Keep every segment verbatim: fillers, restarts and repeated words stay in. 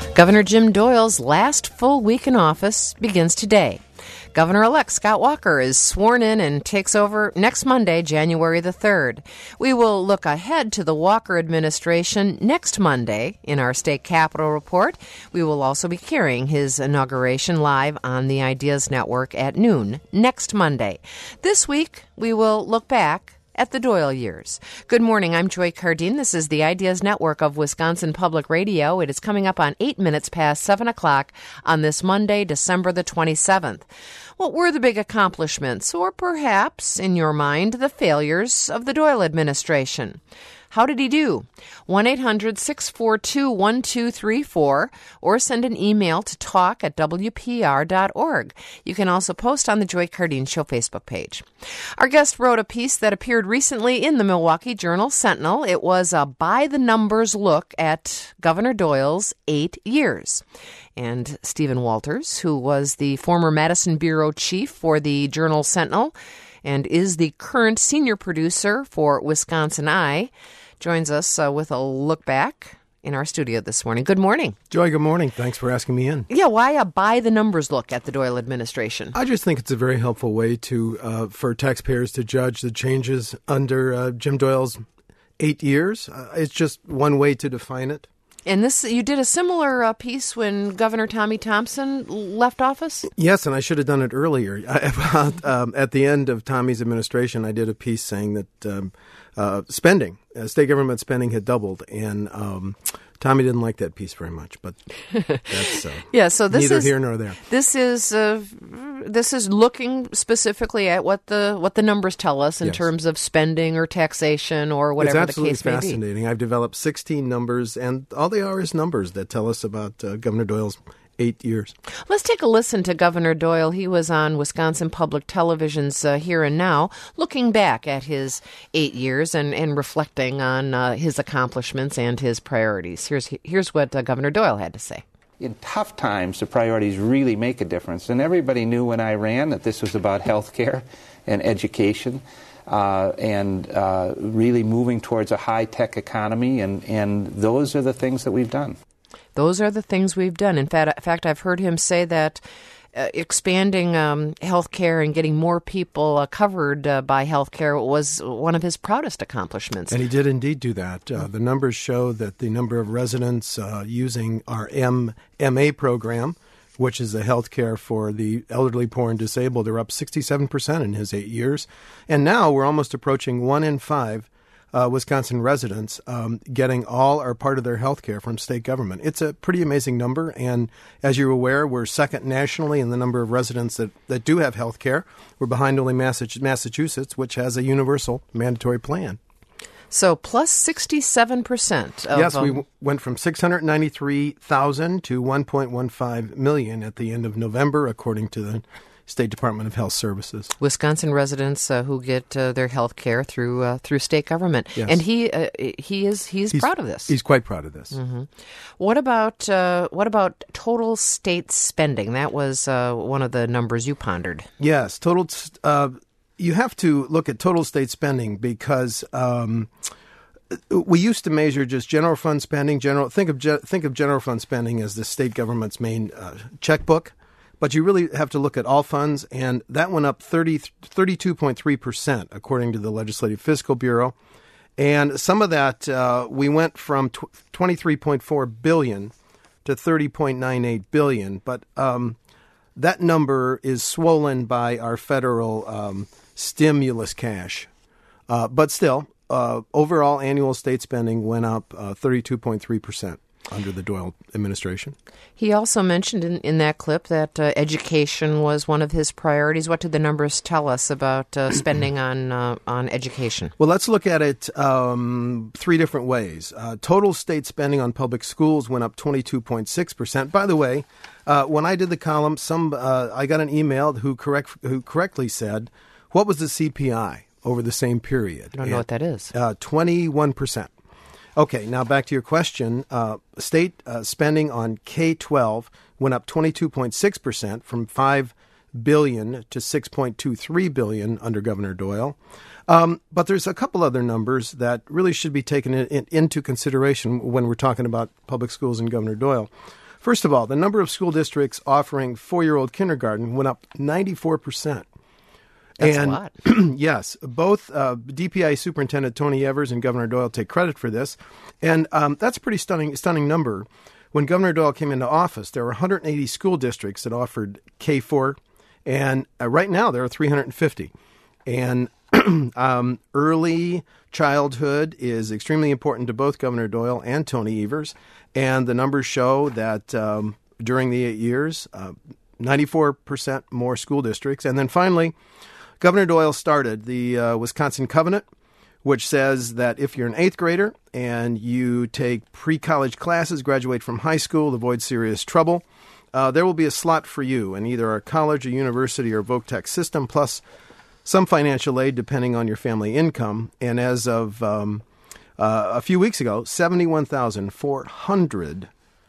Governor Jim Doyle's last full week in office begins today. Governor-elect Scott Walker is sworn in and takes over next Monday, January the third. We will look ahead to the Walker administration next Monday in our State Capitol Report. We will also be carrying his inauguration live on the Ideas Network at noon next Monday. This week, we will look back at the Doyle years. Good morning, I'm Joy Cardine. This is the Ideas Network of Wisconsin Public Radio. It is coming up on eight minutes past seven o'clock on this Monday, December the twenty-seventh. What were the big accomplishments, or perhaps, in your mind, the failures of the Doyle administration? How did he do? one eight hundred six four two one two three four or send an email to talk at w p r dot org. You can also post on the Joy Cardine Show Facebook page. Our guest wrote a piece that appeared recently in the Milwaukee Journal-Sentinel. It was a by-the-numbers look at Governor Doyle's eight years. And Stephen Walters, who was the former Madison Bureau chief for the Journal-Sentinel and is the current senior producer for Wisconsin Eye, joins us uh, with a look back in our studio this morning. Good morning. Joy, good morning. Thanks for asking me in. Yeah, why a by-the-numbers look at the Doyle administration? I just think it's a very helpful way to uh, for taxpayers to judge the changes under uh, Jim Doyle's eight years. Uh, it's just one way to define it. And this, you did a similar uh, piece when Governor Tommy Thompson left office? Yes, and I should have done it earlier. About, um, at the end of Tommy's administration, I did a piece saying that um, uh, spending, uh, state government spending had doubled, and um, Tommy didn't like that piece very much, but that's uh, yeah, so this neither is, here nor there. This is uh, this is looking specifically at what the what the numbers tell us in yes. terms of spending or taxation or whatever the case may be. It's absolutely fascinating. I've developed sixteen numbers, and all they are is numbers that tell us about uh, Governor Doyle's eight years. Let's take a listen to Governor Doyle. He was on Wisconsin Public Television's uh, Here and Now, looking back at his eight years and, and reflecting on uh, his accomplishments and his priorities. Here's here's what uh, Governor Doyle had to say. In tough times, the priorities really make a difference. And everybody knew when I ran that this was about health care and education uh, and uh, really moving towards a high-tech economy. And, and those are the things that we've done. Those are the things we've done. In fact, in fact I've heard him say that uh, expanding um, health care and getting more people uh, covered uh, by health care was one of his proudest accomplishments. And he did indeed do that. Uh, the numbers show that the number of residents uh, using our M A program, which is the health care for the elderly, poor, and disabled, are up sixty-seven percent in his eight years. And now we're almost approaching one in five Uh, Wisconsin residents um, getting all or part of their health care from state government. It's a pretty amazing number, and as you're aware, we're second nationally in the number of residents that, that do have health care. We're behind only Massachusetts, which has a universal mandatory plan. So plus sixty-seven percent. Of, yes, we um, w- went from six hundred ninety-three thousand to one point one five million at the end of November, according to the State Department of Health Services. Wisconsin residents uh, who get uh, their health care through uh, through state government, yes. and he uh, he is he's, he's proud of this. He's quite proud of this. Mm-hmm. What about uh, what about total state spending? That was uh, one of the numbers you pondered. Yes, total. Uh, you have to look at total state spending because um, we used to measure just general fund spending. General think of ge- think of general fund spending as the state government's main uh, checkbook. But you really have to look at all funds, and that went up thirty, thirty-two point three percent, according to the Legislative Fiscal Bureau. And some of that, uh, we went from tw- twenty-three point four billion dollars to thirty point nine eight billion dollars. But um, that number is swollen by our federal um, stimulus cash. Uh, but still, uh, overall annual state spending went up uh, thirty-two point three percent. Under the Doyle administration. He also mentioned in, in that clip that uh, education was one of his priorities. What did the numbers tell us about uh, spending on uh, on education? Well, let's look at it um, three different ways. Uh, total state spending on public schools went up twenty-two point six percent. By the way, uh, when I did the column, some uh, I got an email who correct who correctly said, "What was the C P I over the same period?" I don't know and, what that is. Uh, twenty-one percent. Okay, now back to your question. Uh, state uh, spending on K twelve went up twenty-two point six percent from five billion dollars to six point two three billion dollars under Governor Doyle. Um, but there's a couple other numbers that really should be taken in, in, into consideration when we're talking about public schools and Governor Doyle. First of all, the number of school districts offering four-year-old kindergarten went up ninety-four percent. That's and, a lot. Yes, both uh, D P I Superintendent Tony Evers and Governor Doyle take credit for this. And um, that's a pretty stunning, stunning number. When Governor Doyle came into office, there were one hundred eighty school districts that offered K four, and uh, right now there are three hundred fifty. And um, early childhood is extremely important to both Governor Doyle and Tony Evers, and the numbers show that um, during the eight years, uh, ninety-four percent more school districts. And then finally, Governor Doyle started the uh, Wisconsin Covenant, which says that if you're an eighth grader and you take pre-college classes, graduate from high school, avoid serious trouble, uh, there will be a slot for you in either our college, a university, or VOC-TEC system, plus some financial aid depending on your family income. And as of um, uh, a few weeks ago, seventy-one thousand four hundred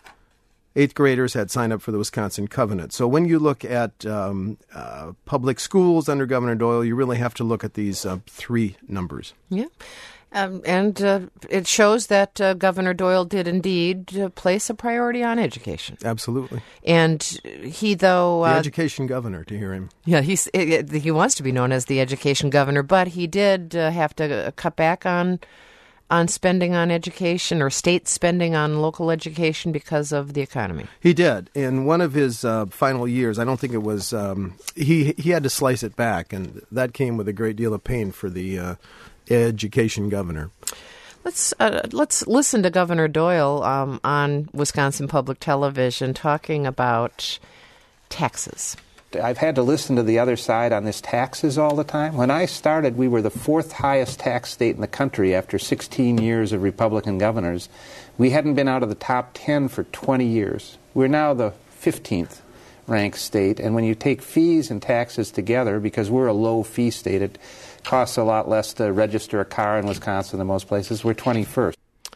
eighth graders had signed up for the Wisconsin Covenant. So when you look at um, uh, public schools under Governor Doyle, you really have to look at these uh, three numbers. Yeah. Um, and uh, it shows that uh, Governor Doyle did indeed uh, place a priority on education. Absolutely. And he, though... The uh, education governor, to hear him. Yeah, he's, he wants to be known as the education governor, but he did uh, have to uh, cut back on on spending on education or state spending on local education because of the economy. He did. In one of his uh, final years, I don't think it was, um, he, he had to slice it back, and that came with a great deal of pain for the uh, education governor. Let's uh, let's listen to Governor Doyle um, on Wisconsin Public Television talking about taxes. I've had to listen to the other side on this taxes all the time. When I started, we were the fourth highest tax state in the country after sixteen years of Republican governors. We hadn't been out of the top ten for twenty years. We're now the fifteenth ranked state, and when you take fees and taxes together, because we're a low fee state, it costs a lot less to register a car in Wisconsin than most places. We're twenty-first.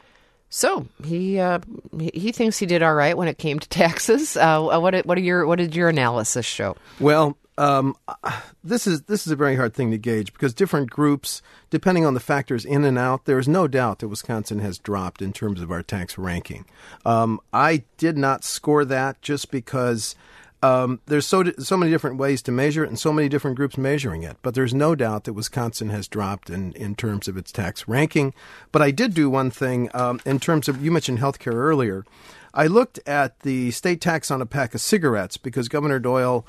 So he uh, he thinks he did all right when it came to taxes. Uh, what what are your what did your analysis show? Well, um, this is this is a very hard thing to gauge because different groups, depending on the factors in and out, there is no doubt that Wisconsin has dropped in terms of our tax ranking. Um, I did not score that just because um, there's so so many different ways to measure it and so many different groups measuring it. But there's no doubt that Wisconsin has dropped in, in terms of its tax ranking. But I did do one thing um, in terms of, you mentioned healthcare earlier. I looked at the state tax on a pack of cigarettes because Governor Doyle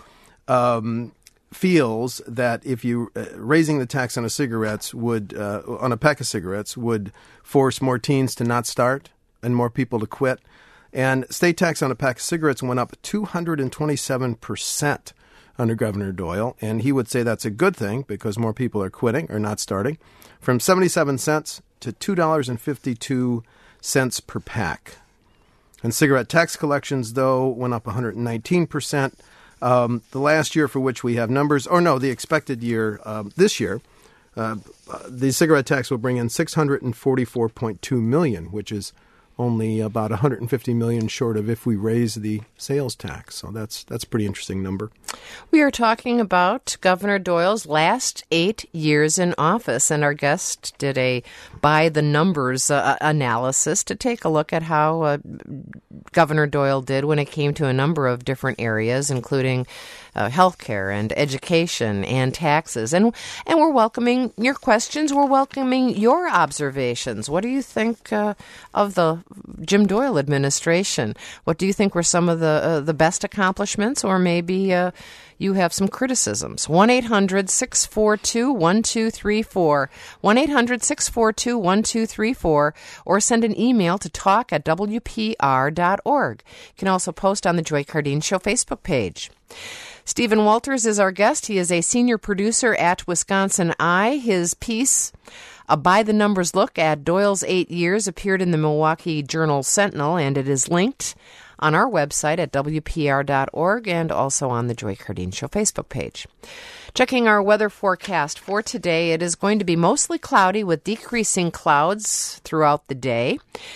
um, feels that if you uh, raising the tax on a cigarettes would uh, on a pack of cigarettes would force more teens to not start and more people to quit. And state tax on a pack of cigarettes went up two hundred twenty-seven percent under Governor Doyle. And he would say that's a good thing because more people are quitting or not starting, from seventy-seven cents to two dollars and fifty-two cents per pack. And cigarette tax collections, though, went up one hundred nineteen percent. Um, the last year for which we have numbers, or no, the expected year um, this year, uh, the cigarette tax will bring in six hundred forty-four point two million dollars, which is only about one hundred fifty million dollars short of if we raise the sales tax. So that's that's a pretty interesting number. We are talking about Governor Doyle's last eight years in office, and our guest did a by-the-numbers uh, analysis to take a look at how uh, Governor Doyle did when it came to a number of different areas, including uh, healthcare and education and taxes. And and we're welcoming your questions. We're welcoming your observations. What do you think uh, of the Jim Doyle administration? What do you think were some of the uh, the best accomplishments, or maybe uh, you have some criticisms? one eight hundred six four two one two three four, one eight hundred six four two one two three four, or send an email to talk at w p r dot org. You can also post on the Joy Cardine Show Facebook page. Stephen Walters is our guest. He is a senior producer at Wisconsin Eye. His piece, a by-the-numbers look at Doyle's eight years, appeared in the Milwaukee Journal Sentinel, and it is linked on our website at w p r dot org and also on the Joy Cardine Show Facebook page. Checking our weather forecast for today, it is going to be mostly cloudy with decreasing clouds throughout the day.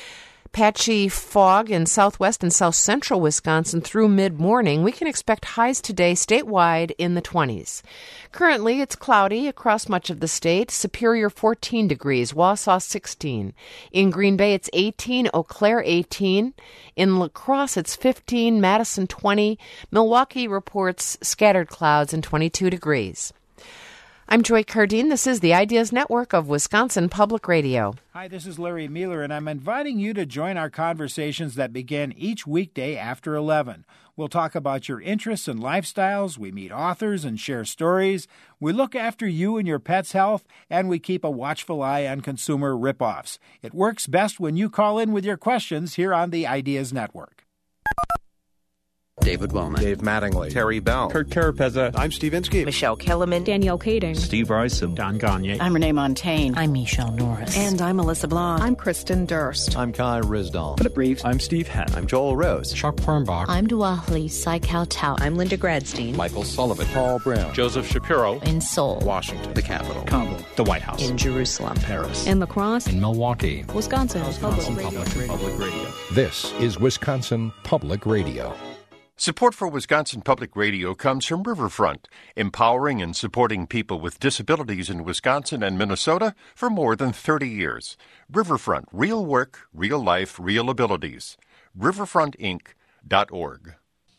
Patchy fog in southwest and south central Wisconsin through mid-morning. We can expect highs today statewide in the twenties. Currently, it's cloudy across much of the state. Superior fourteen degrees, Wausau sixteen. In Green Bay, it's eighteen, Eau Claire eighteen. In La Crosse, it's fifteen, Madison twenty. Milwaukee reports scattered clouds and twenty-two degrees. I'm Joy Cardine. This is the Ideas Network of Wisconsin Public Radio. Hi, this is Larry Mueller, and I'm inviting you to join our conversations that begin each weekday after eleven. We'll talk about your interests and lifestyles, we meet authors and share stories, we look after you and your pet's health, and we keep a watchful eye on consumer ripoffs. It works best when you call in with your questions here on the Ideas Network. David Wellman, Dave Mattingly, Terry Bell, Kurt Carapezza, I'm Steve Inskeep, Michelle Kellerman, Danielle Kading, Steve Isom, Don Gagne, I'm Renee Montaigne, I'm Michelle Norris, and I'm Melissa Blanc, I'm Kristen Durst, I'm Kai Risdall, Philip Reeves, I'm Steve Henn, I'm Joel Rose, Chuck Quirnbach, I'm Duahli Saikau Tao, I'm Linda Gradstein, Michael Sullivan, Paul Brown, Joseph Shapiro, in Seoul, Washington, the Capitol, Kabul, the White House, in Jerusalem, Paris, in La Crosse, in Milwaukee, Wisconsin, Wisconsin Public, Public, Public Radio. This is Wisconsin Public Radio. Support for Wisconsin Public Radio comes from Riverfront, empowering and supporting people with disabilities in Wisconsin and Minnesota for more than thirty years. Riverfront, real work, real life, real abilities. riverfront inc dot org.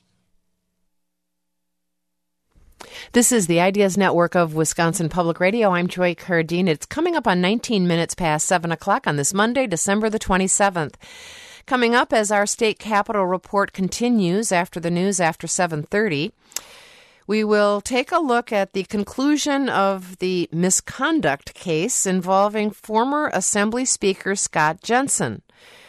This is the Ideas Network of Wisconsin Public Radio. I'm Joy Cardine. It's coming up on nineteen minutes past seven o'clock on this Monday, December the twenty-seventh. Coming up as our state capitol report continues after the news after seven thirty, we will take a look at the conclusion of the misconduct case involving former Assembly Speaker Scott Jensen.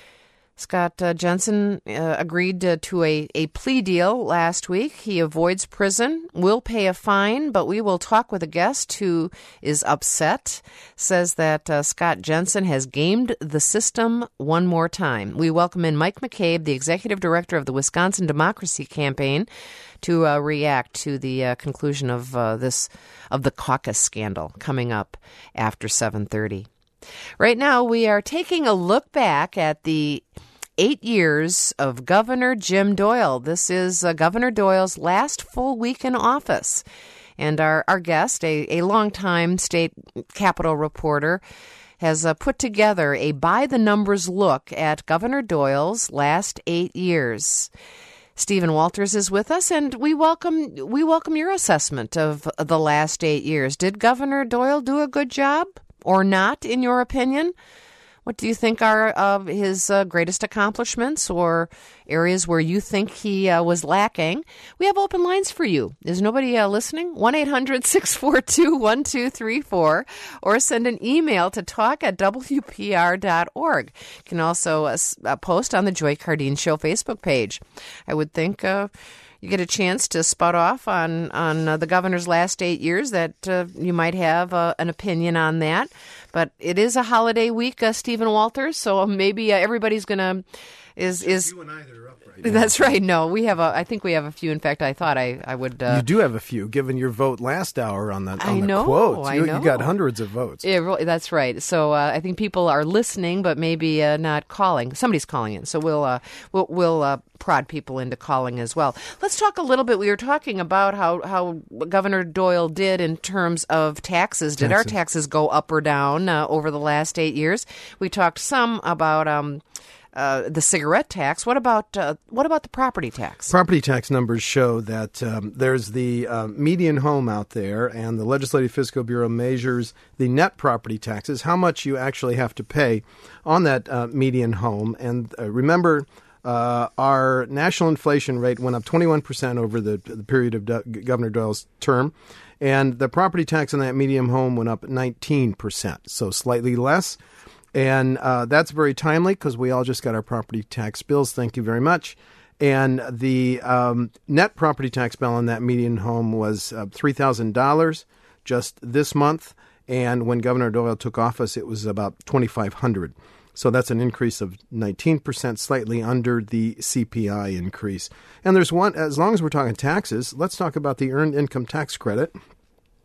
Scott uh, Jensen uh, agreed uh, to a, a plea deal last week. He avoids prison, will pay a fine, but we will talk with a guest who is upset, says that uh, Scott Jensen has gamed the system one more time. We welcome in Mike McCabe, the executive director of the Wisconsin Democracy Campaign, to uh, react to the uh, conclusion of uh, this of the caucus scandal coming up after seven thirty. Right now, we are taking a look back at the eight years of Governor Jim Doyle. This is uh, Governor Doyle's last full week in office. And our, our guest, a, a longtime state capitol reporter, has uh, put together a by-the-numbers look at Governor Doyle's last eight years. Stephen Walters is with us, and we welcome we welcome your assessment of the last eight years. Did Governor Doyle do a good job? Or not, in your opinion? What do you think are uh, his uh, greatest accomplishments or areas where you think he uh, was lacking? We have open lines for you. Is nobody uh, listening? one eight hundred six four two one two three four or send an email to talk at w p r dot org. You can also uh, uh, post on the Joy Cardine Show Facebook page. I would think Uh, you get a chance to spout off on, on uh, the governor's last eight years, that uh, you might have uh, an opinion on that. But it is a holiday week, uh, Stephen Walters, so maybe uh, everybody's going to... is is You and I that are up right now. That's right. No, we have a. I think we have a few. In fact, I thought I, I would. Uh, you do have a few, given your vote last hour on the, on I the know, quotes. I You, know. you got hundreds of votes. Yeah, really, that's right. So uh, I think people are listening, but maybe uh, not calling. Somebody's calling in, so we'll uh, we'll, we'll uh, prod people into calling as well. Let's talk a little bit. We were talking about how, how Governor Doyle did in terms of taxes. Did Taxes. our taxes go up or down uh, over the last eight years? We talked some about um, uh, the cigarette tax. What about uh, what about the property tax? Property tax numbers show that um, there's the uh, median home out there, and the Legislative Fiscal Bureau measures the net property taxes, how much you actually have to pay on that uh, median home. And uh, remember, uh, our national inflation rate went up twenty-one percent over the, the period of Do- Governor Doyle's term, and the property tax on that median home went up nineteen percent, so slightly less. And uh, that's very timely because we all just got our property tax bills. Thank you very much. And the um, net property tax bill on that median home was uh, three thousand dollars just this month. And when Governor Doyle took office, it was about twenty-five hundred dollars. So that's an increase of nineteen percent, slightly under the C P I increase. And there's one, as long as we're talking taxes, let's talk about the Earned Income Tax Credit.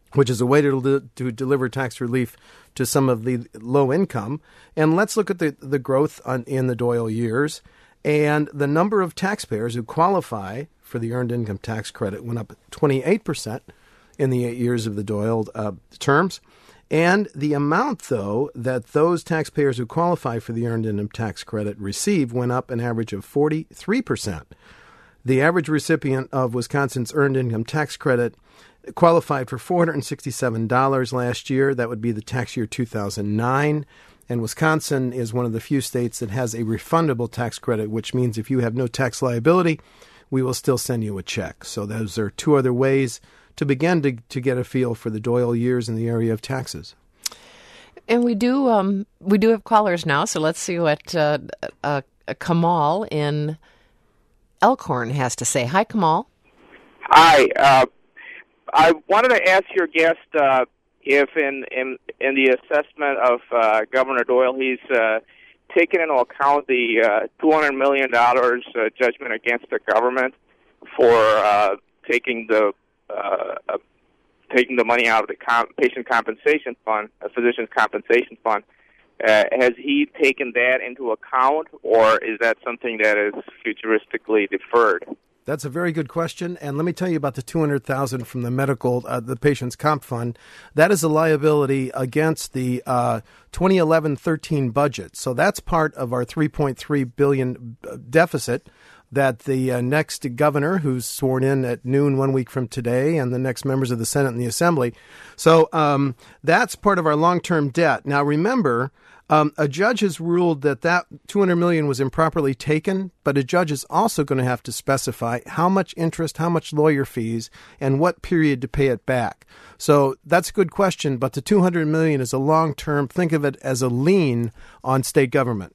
which is a way to, to deliver tax relief to some of the low income. And let's look at the, the growth on, in the Doyle years. And the number of taxpayers who qualify for the Earned Income Tax Credit went up twenty-eight percent in the eight years of the Doyle uh, terms. And the amount, though, that those taxpayers who qualify for the Earned Income Tax Credit receive went up an average of forty-three percent. The average recipient of Wisconsin's Earned Income Tax Credit qualified for four hundred sixty-seven dollars last year. That would be the tax year two thousand nine. And Wisconsin is one of the few states that has a refundable tax credit, which means if you have no tax liability, we will still send you a check. So those are two other ways to begin to, to get a feel for the Doyle years in the area of taxes. And we do um, we do have callers now, so let's see what uh, uh, Kamal in Elkhorn has to say. Hi, Kamal. Hi. Uh, I wanted to ask your guest uh, if in, in in the assessment of uh, Governor Doyle, he's uh, taken into account the uh, two hundred million dollars uh, judgment against the government for uh, taking the uh, uh, taking the money out of the comp- patient compensation fund, a physician's compensation fund. Uh, has he taken that into account, or is that something that is futuristically deferred? That's a very good question, and let me tell you about the two hundred thousand dollars from the medical, uh, the patient's comp fund. That is a liability against the uh, twenty eleven thirteen budget. So that's part of our three point three billion dollars deficit that the uh, next governor, who's sworn in at noon one week from today, and the next members of the Senate and the Assembly. So um, that's part of our long-term debt. Now, remember, Um, a judge has ruled that that two hundred million dollars was improperly taken, but a judge is also going to have to specify how much interest, how much lawyer fees, and what period to pay it back. So that's a good question, but the two hundred million dollars is a long-term, think of it as a lien on state government.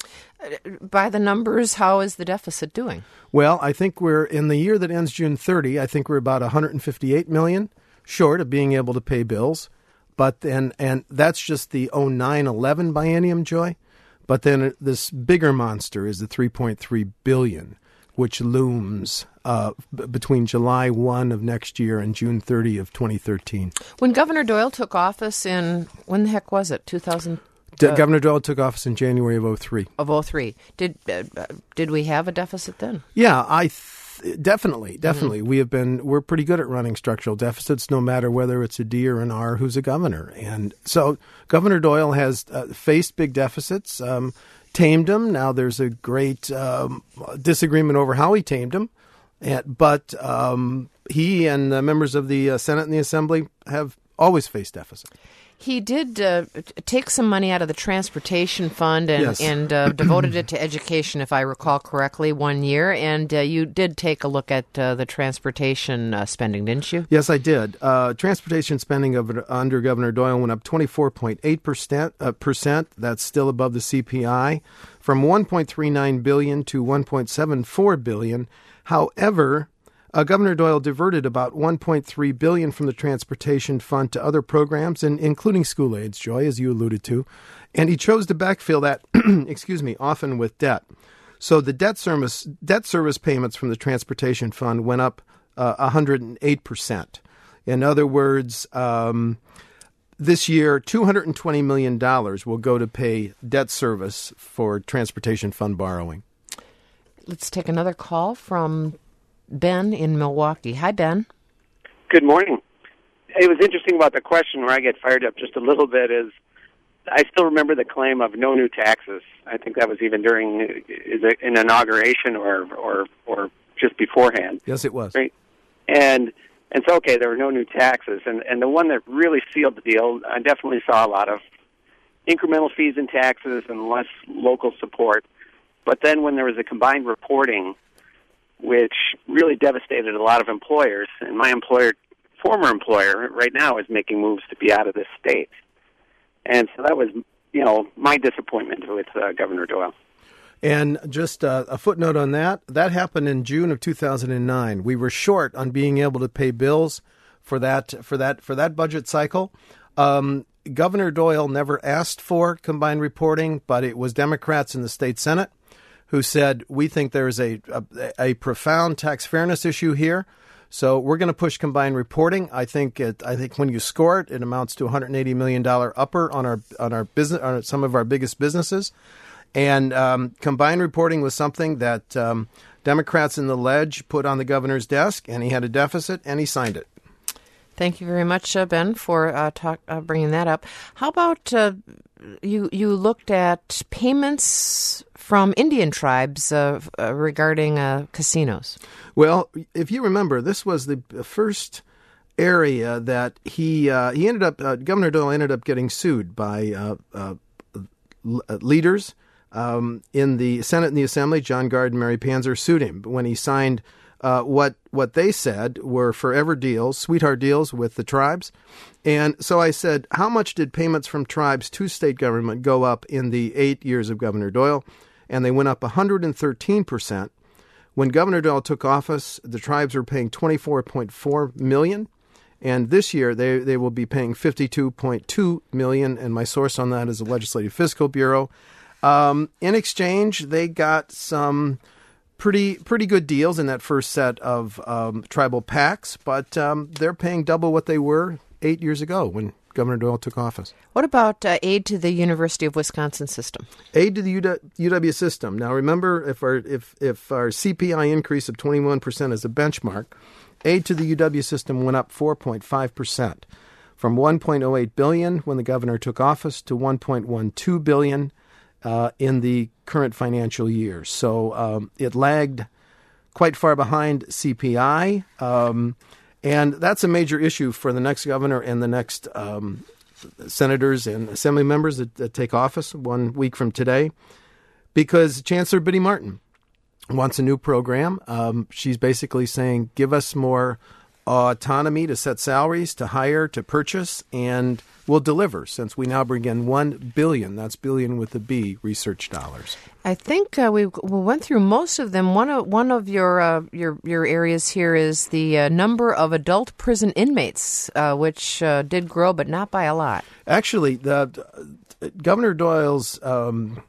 By the numbers, how is the deficit doing? Well, I think we're, in the year that ends June thirtieth, I think we're about one hundred fifty-eight million dollars short of being able to pay bills. But then, and that's just the oh nine eleven biennium, Joy. But then this bigger monster is the three point three billion dollars, which looms uh, b- between July first of next year and June thirtieth of twenty thirteen. When Governor Doyle took office in, when the heck was it, two thousand? D- uh, Governor Doyle took office in January of oh three. Of oh three. Did uh, did we have a deficit then? Yeah, I th- definitely, definitely. Mm-hmm. We have been, we're pretty good at running structural deficits, no matter whether it's a D or an R who's a governor. And so Governor Doyle has uh, faced big deficits, um, tamed them. Now there's a great um, disagreement over how he tamed them. And, but um, he and the members of the uh, Senate and the Assembly have always faced deficits. He did uh, take some money out of the transportation fund and, Yes. and uh, devoted it to education, if I recall correctly, one year. And uh, you did take a look at uh, the transportation uh, spending, didn't you? Yes, I did. Uh, transportation spending of, under Governor Doyle went up twenty-four point eight percent. Uh, percent. That's still above the C P I, from one point three nine billion dollars to one point seven four billion dollars. However, Uh, Governor Doyle diverted about one point three billion dollars from the transportation fund to other programs, and including school aids, Joy, as you alluded to, and he chose to backfill that, excuse me, often with debt. So the debt service debt service payments from the transportation fund went up uh, one hundred eight percent. In other words, um, this year, two hundred twenty million dollars will go to pay debt service for transportation fund borrowing. Let's take another call from Ben in Milwaukee. Hi, Ben. Good morning. It was interesting about the question where I get fired up just a little bit is I still remember the claim of no new taxes. I think that was even during an inauguration or or, or just beforehand. Yes, it was. Right? And and so, okay, there were no new taxes. And, and the one that really sealed the deal, I definitely saw a lot of incremental fees and taxes and less local support. But then when there was a combined reporting, which really devastated a lot of employers. And my employer, former employer, right now is making moves to be out of this state. And so that was, you know, my disappointment with uh, Governor Doyle. And just uh, a footnote on that, that happened in June of two thousand nine. We were short on being able to pay bills for that for that, for that budget cycle. Um, Governor Doyle never asked for combined reporting, but it was Democrats in the state Senate who said, we think there is a, a, a profound tax fairness issue here. So we're going to push combined reporting. I think it, I think when you score it, it amounts to one hundred eighty million dollars upper on our on our business on some of our biggest businesses. And um, combined reporting was something that um, Democrats in the ledge put on the governor's desk, and he had a deficit, and he signed it. Thank you very much, uh, Ben, for uh, talk, uh, bringing that up. How about uh, you? You looked at payments from Indian tribes uh, uh, regarding uh, casinos. Well, if you remember, this was the first area that he uh, he ended up uh, Governor Doyle ended up getting sued by uh, uh, leaders um, in the Senate and the Assembly. John Gard and Mary Panzer sued him when he signed uh, what what they said were forever deals, sweetheart deals with the tribes. And so I said, how much did payments from tribes to state government go up in the eight years of Governor Doyle? And they went up one hundred thirteen percent. When Governor Doyle took office, the tribes were paying twenty-four point four million dollars. And this year, they, they will be paying fifty-two point two million dollars. And my source on that is the Legislative Fiscal Bureau. Um, in exchange, they got some pretty pretty good deals in that first set of um, tribal pacts, but um, they're paying double what they were eight years ago when Governor Doyle took office. What about uh, aid to the University of Wisconsin system? Aid to the U W system. Now, remember, if our if if our C P I increase of twenty-one percent is a benchmark, aid to the U W system went up four point five percent, from one point oh eight billion dollars when the governor took office to one point one two billion dollars uh, in the current financial year. So um, it lagged quite far behind C P I. Um, And that's a major issue for the next governor and the next um, senators and assembly members that, that take office one week from today, because Chancellor Biddy Martin wants a new program. Um, she's basically saying, give us more autonomy to set salaries, to hire, to purchase, and we'll deliver, since we now bring in one billion, that's billion with a B, research dollars. I think uh, we we went through most of them. One of one of your uh, your your areas here is the uh, number of adult prison inmates, uh, which uh, did grow, but not by a lot. Actually, the uh, Governor Doyle's um,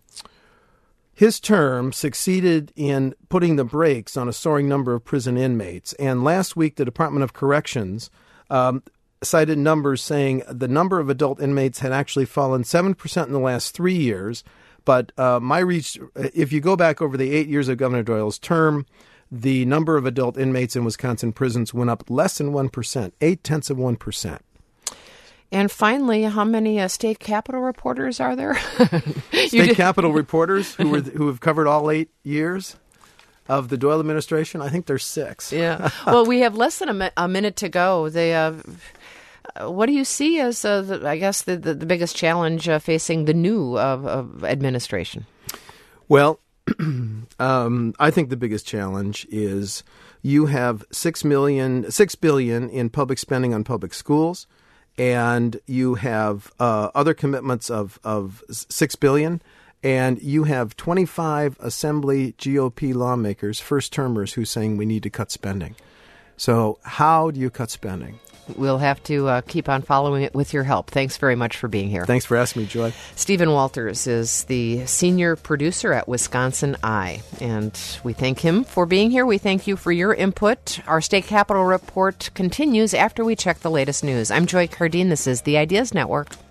his term succeeded in putting the brakes on a soaring number of prison inmates. And last week, the Department of Corrections um, cited numbers saying the number of adult inmates had actually fallen seven percent in the last three years. But uh, my reach, if you go back over the eight years of Governor Doyle's term, the number of adult inmates in Wisconsin prisons went up less than one percent, eight tenths of one percent. And finally, how many uh, state capitol reporters are there? State capitol reporters who were who have covered all eight years of the Doyle administration? I think there's six. Yeah. Well, we have less than a, mi- a minute to go. They, uh, what do you see as, uh, the, I guess, the, the, the biggest challenge uh, facing the new uh, uh, administration? Well, um, I think the biggest challenge is you have six million, six billion in public spending on public schools. And you have uh, other commitments of, of six billion dollars, and you have twenty-five Assembly G O P lawmakers, first-termers, who are saying we need to cut spending. So how do you cut spending? We'll have to uh, keep on following it with your help. Thanks very much for being here. Thanks for asking me, Joy. Stephen Walters is the senior producer at Wisconsin Eye, and we thank him for being here. We thank you for your input. Our State Capitol Report continues after we check the latest news. I'm Joy Cardine. This is the Ideas Network.